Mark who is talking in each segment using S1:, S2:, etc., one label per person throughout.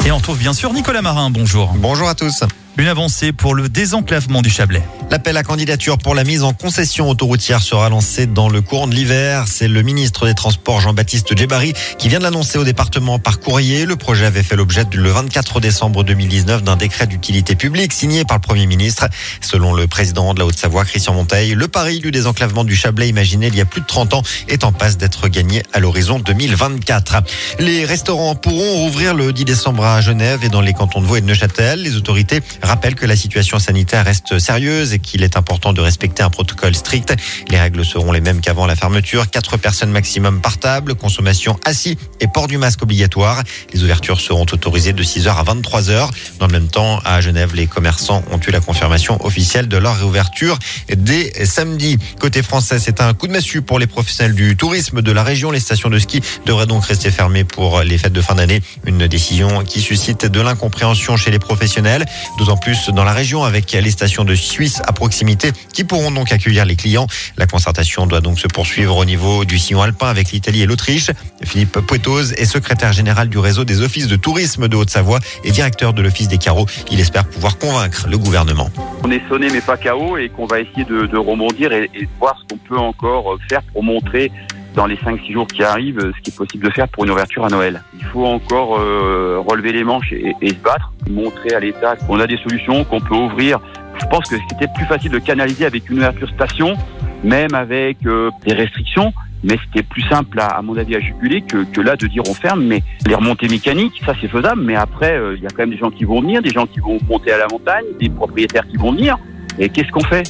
S1: Et on retrouve bien sûr Nicolas Marin, bonjour.
S2: Bonjour à tous.
S1: Une avancée pour le désenclavement du Chablais.
S2: L'appel à candidature pour la mise en concession autoroutière sera lancé dans le courant de l'hiver. C'est le ministre des Transports Jean-Baptiste Djebbari qui vient de l'annoncer au département par courrier. Le projet avait fait l'objet le 24 décembre 2019 d'un décret d'utilité publique signé par le Premier ministre. Selon le président de la Haute-Savoie, Christian Monteil, le pari du désenclavement du Chablais imaginé il y a plus de 30 ans est en passe d'être gagné à l'horizon 2024. Les restaurants pourront rouvrir le 10 décembre à Genève et dans les cantons de Vaud et de Neuchâtel. Les autorités rappellent que la situation sanitaire reste sérieuse et qu'il est important de respecter un protocole strict. Les règles seront les mêmes qu'avant la fermeture. 4 personnes maximum par table, consommation assis et port du masque obligatoire. Les ouvertures seront autorisées de 6h à 23h. Dans le même temps, à Genève, les commerçants ont eu la confirmation officielle de leur réouverture dès samedi. Côté français, c'est un coup de massue pour les professionnels du tourisme de la région. Les stations de ski devraient donc rester fermées pour les fêtes de fin d'année. Une décision qui suscite de l'incompréhension chez les professionnels. D'autant plus dans la région avec les stations de Suisse à proximité qui pourront donc accueillir les clients. La concertation doit donc se poursuivre au niveau du sillon alpin avec l'Italie et l'Autriche. Philippe Poitose est secrétaire général du réseau des offices de tourisme de Haute-Savoie et directeur de l'office des carreaux. Il espère pouvoir convaincre le gouvernement.
S3: On est sonné mais pas KO et qu'on va essayer de rebondir et voir ce qu'on peut encore faire pour montrer dans les 5-6 jours qui arrivent ce qui est possible de faire pour une ouverture à Noël. Il faut encore relever les manches et se battre, montrer à l'État qu'on a des solutions, qu'on peut ouvrir. Je pense que c'était plus facile de canaliser avec une ouverture station, même avec des restrictions, mais c'était plus simple à mon avis à juguler que là de dire on ferme. Mais les remontées mécaniques, ça c'est faisable, mais après il y a quand même des gens qui vont venir, des gens qui vont monter à la montagne, des propriétaires qui vont venir. Et qu'est-ce qu'on fait ?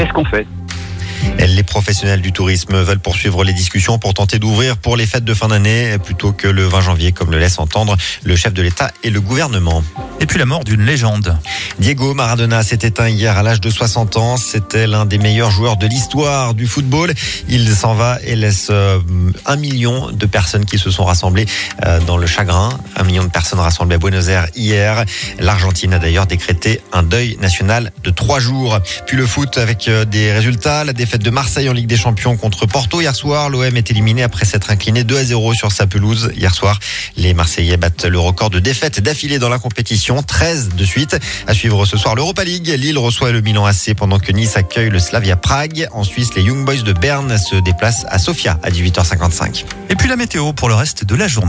S2: Les professionnels du tourisme veulent poursuivre les discussions pour tenter d'ouvrir pour les fêtes de fin d'année plutôt que le 20 janvier, comme le laisse entendre le chef de l'État et le gouvernement.
S1: Et puis la mort d'une légende.
S2: Diego Maradona s'est éteint hier à l'âge de 60 ans. C'était l'un des meilleurs joueurs de l'histoire du football. Il s'en va et laisse 1 million de personnes qui se sont rassemblées dans le chagrin. 1 million de personnes rassemblées à Buenos Aires hier. L'Argentine a d'ailleurs décrété un deuil national de 3 jours. Puis le foot avec des résultats. La défaite de Marseille en Ligue des Champions contre Porto hier soir. L'OM est éliminé après s'être incliné 2-0 sur sa pelouse hier soir. Les Marseillais battent le record de défaites d'affilée dans la compétition. 13 de suite. À suivre ce soir l'Europa League. Lille reçoit le Milan AC pendant que Nice accueille le Slavia Prague. En Suisse, les Young Boys de Berne se déplacent à Sofia à 18h55.
S1: Et puis la météo pour le reste de la journée.